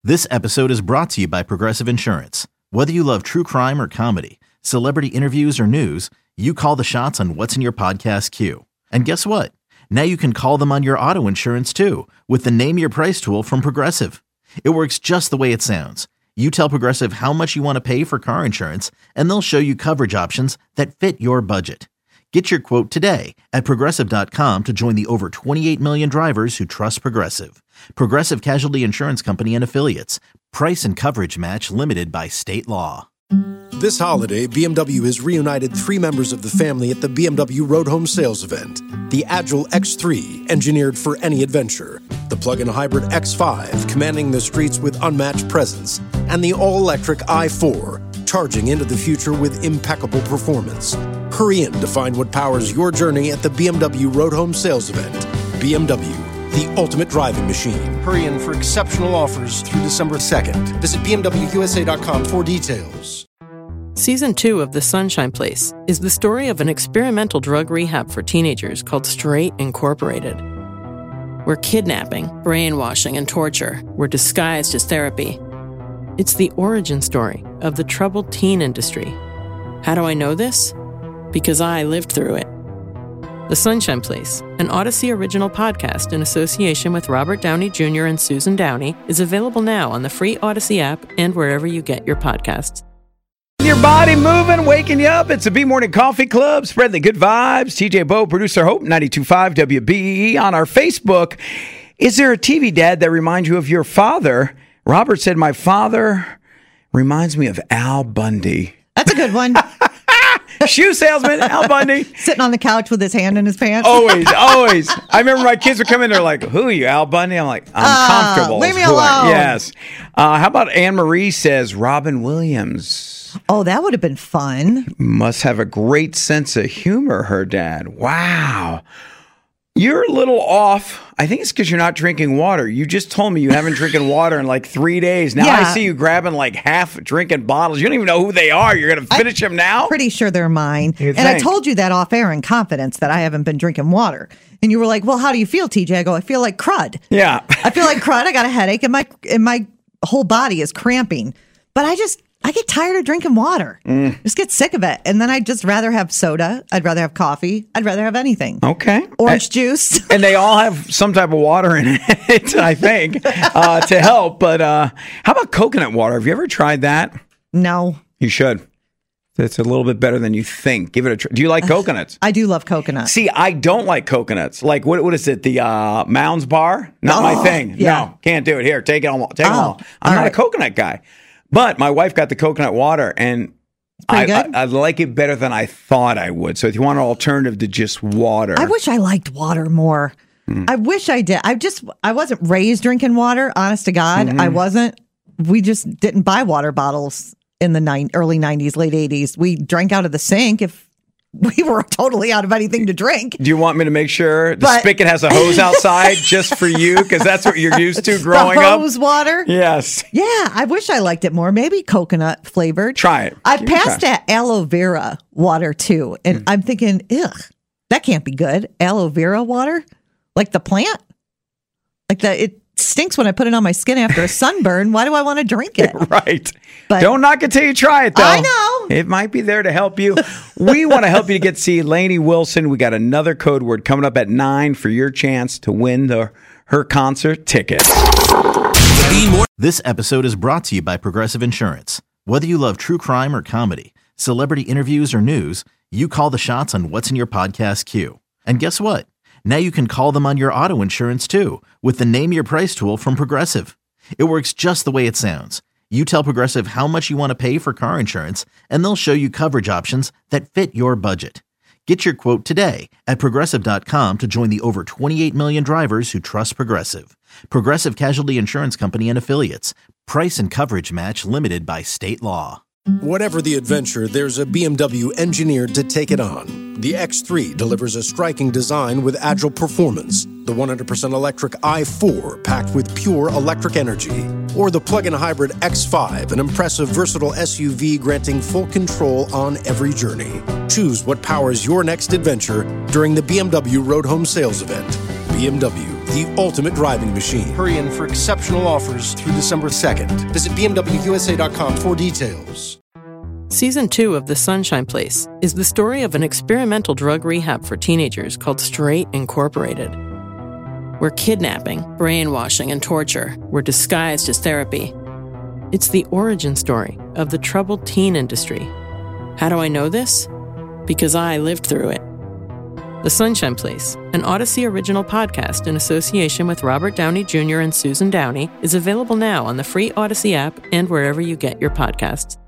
This episode is brought to you by Progressive Insurance. Whether you love true crime or comedy, celebrity interviews or news, you call the shots on what's in your podcast queue. And guess what? Now you can call them on your auto insurance too with the Name Your Price tool from Progressive. It works just the way it sounds. You tell Progressive how much you want to pay for car insurance, and they'll show you coverage options that fit your budget. Get your quote today at Progressive.com to join the over 28 million drivers who trust Progressive. Progressive Casualty Insurance Company and Affiliates. Price and coverage match limited by state law. This holiday, BMW has reunited 3 members of the family at the BMW Road Home Sales Event. The Agile X3, engineered for any adventure. The plug-in hybrid X5, commanding the streets with unmatched presence. And the all-electric i4, charging into the future with impeccable performance. Hurry in to find what powers your journey at the BMW Road Home Sales Event. BMW, the ultimate driving machine. Hurry in for exceptional offers through December 2nd. Visit BMWUSA.com for details. Season 2 of The Sunshine Place is the story of an experimental drug rehab for teenagers called Straight Incorporated, where kidnapping, brainwashing, and torture were disguised as therapy. It's the origin story of the troubled teen industry. How do I know this? Because I lived through it. The Sunshine Place, an Odyssey original podcast in association with Robert Downey Jr. and Susan Downey, is available now on the free Odyssey app and wherever you get your podcasts. Your body moving, waking you up. It's a B-Morning Coffee Club. Spread the good vibes. TJ Bo, producer Hope, 92.5 WBE. On our Facebook, is there a TV dad that reminds you of your father? Robert said, my father reminds me of Al Bundy. That's a good one. Shoe salesman, Al Bundy. Sitting on the couch with his hand in his pants. Always. I remember my kids would come in, they're like, who are you, Al Bundy? I'm like, I'm comfortable. Leave me alone. Yes. How about Anne Marie says, Robin Williams. Oh, that would have been fun. Must have a great sense of humor, her dad. Wow. You're a little off. I think it's because you're not drinking water. You just told me you haven't drinking water in like 3 days. Now I see you grabbing like half drinking bottles. You don't even know who they are. You're going to finish them now? Pretty sure they're mine. I told you that off air in confidence that I haven't been drinking water. And you were like, well, how do you feel, TJ? I go, I feel like crud. Yeah. I feel like crud. I got a headache and my whole body is cramping. But I get tired of drinking water. Just get sick of it. And then I'd just rather have soda. I'd rather have coffee. I'd rather have anything. Okay. Orange juice. And they all have some type of water in it, I think, to help. But how about coconut water? Have you ever tried that? No. You should. It's a little bit better than you think. Give it a try. Do you like coconuts? I do love coconuts. See, I don't like coconuts. Like, what is it? The Mounds Bar? Not my thing. Yeah. No, can't do it. Here, take it all. Take them all. I'm not a coconut guy. But my wife got the coconut water, and I like it better than I thought I would. So if you want an alternative to just water. I wish I liked water more. I wish I did. I wasn't raised drinking water, honest to God. I wasn't. We just didn't buy water bottles in the early 90s, late 80s. We drank out of the sink if we were totally out of anything to drink. Do you want me to make sure the spigot has a hose outside just for you? Because that's what you're used to growing up. Hose water? Yes. Yeah, I wish I liked it more. Maybe coconut flavored. Try it. I passed at aloe vera water too. And I'm thinking, ugh, that can't be good. Aloe vera water? Like the plant? It stinks when I put it on my skin after a sunburn. Why do I want to drink it? Right. But don't knock it till you try it, though. I know. It might be there to help you. We want to help you to get to see Lainey Wilson. We got another code word coming up at 9 for your chance to win her concert ticket. This episode is brought to you by Progressive Insurance. Whether you love true crime or comedy, celebrity interviews or news, you call the shots on what's in your podcast queue. And guess what? Now you can call them on your auto insurance too with the Name Your Price tool from Progressive. It works just the way it sounds. You tell Progressive how much you want to pay for car insurance, and they'll show you coverage options that fit your budget. Get your quote today at Progressive.com to join the over 28 million drivers who trust Progressive. Progressive Casualty Insurance Company and Affiliates. Price and coverage match limited by state law. Whatever the adventure, there's a BMW engineered to take it on. The X3 delivers a striking design with agile performance. The 100% electric i4 packed with pure electric energy. Or the plug-in hybrid X5, an impressive versatile SUV granting full control on every journey. Choose what powers your next adventure during the BMW Road Home Sales Event. BMW, the ultimate driving machine. Hurry in for exceptional offers through December 2nd. Visit BMWUSA.com for details. Season 2 of The Sunshine Place is the story of an experimental drug rehab for teenagers called Straight Incorporated, where kidnapping, brainwashing, and torture were disguised as therapy. It's the origin story of the troubled teen industry. How do I know this? Because I lived through it. The Sunshine Place, an Odyssey original podcast in association with Robert Downey Jr. and Susan Downey, is available now on the free Odyssey app and wherever you get your podcasts.